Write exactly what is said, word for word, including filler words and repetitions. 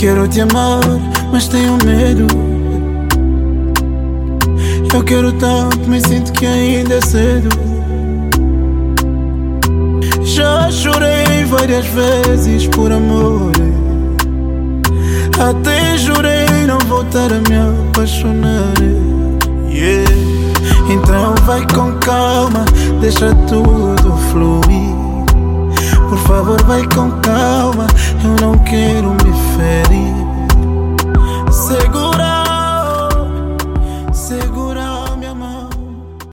Quero te amar, mas tenho medo. Eu quero tanto, mas sinto que ainda é cedo. Já chorei várias vezes por amor, até jurei não voltar a me apaixonar. Yeah. Então vai com calma, deixa tudo fluir. Por favor, vai com calma, eu não quero me ferir. Segura